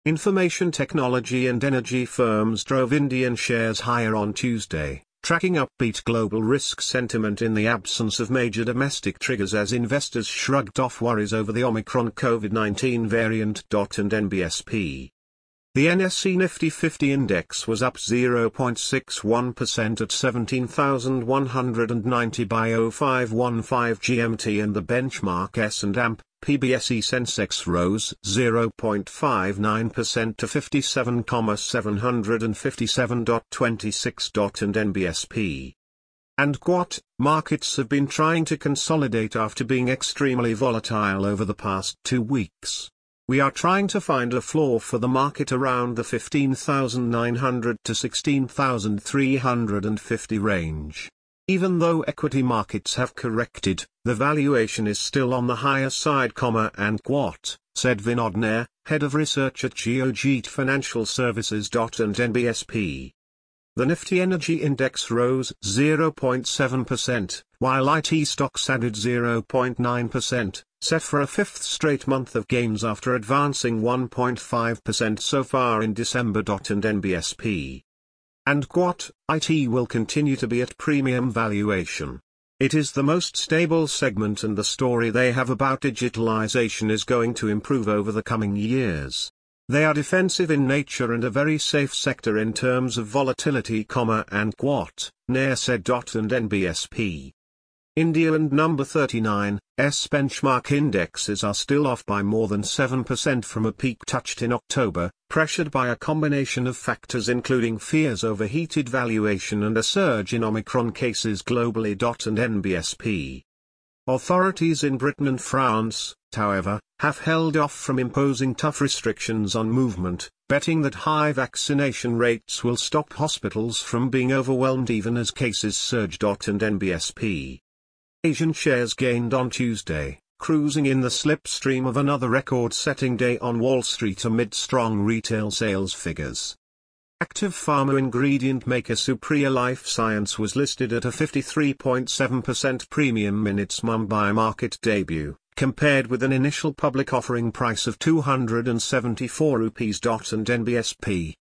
Information technology and energy firms drove Indian shares higher on Tuesday, tracking upbeat global risk sentiment in the absence of major domestic triggers as investors shrugged off worries over the Omicron COVID-19 variant. And NBSP. The NSE Nifty 50 index was up 0.61% at 17,190 by 0515 GMT, and the benchmark S&P PBSE Sensex rose 0.59% to 57,757.26. And NBSP and QUAT markets have been trying to consolidate after being extremely volatile over the past 2 weeks. We are trying to find a floor for the market around the 15,900 to 16,350 range. Even though equity markets have corrected, the valuation is still on the higher side, and QUAT, said Vinod Nair, head of research at Geojit Financial Services. And NBSP. The Nifty Energy Index rose 0.7%, while IT stocks added 0.9%, set for a fifth straight month of gains after advancing 1.5% so far in December. And NBSP and QUAT, IT will continue to be at premium valuation. It is the most stable segment, and the story they have about digitalization is going to improve over the coming years. They are defensive in nature and a very safe sector in terms of volatility, and QUAT, Nair said. And NBSP. India and number 39's benchmark indexes are still off by more than 7% from a peak touched in October, pressured by a combination of factors including fears over heated valuation and a surge in Omicron cases globally. And NBSP. Authorities in Britain and France, however, have held off from imposing tough restrictions on movement, betting that high vaccination rates will stop hospitals from being overwhelmed even as cases surge. And NBSP. Asian shares gained on Tuesday, cruising in the slipstream of another record-setting day on Wall Street amid strong retail sales figures. Active pharma ingredient maker Supriya Life Science was listed at a 53.7% premium in its Mumbai market debut, compared with an initial public offering price of 274 rupees. And NBSP.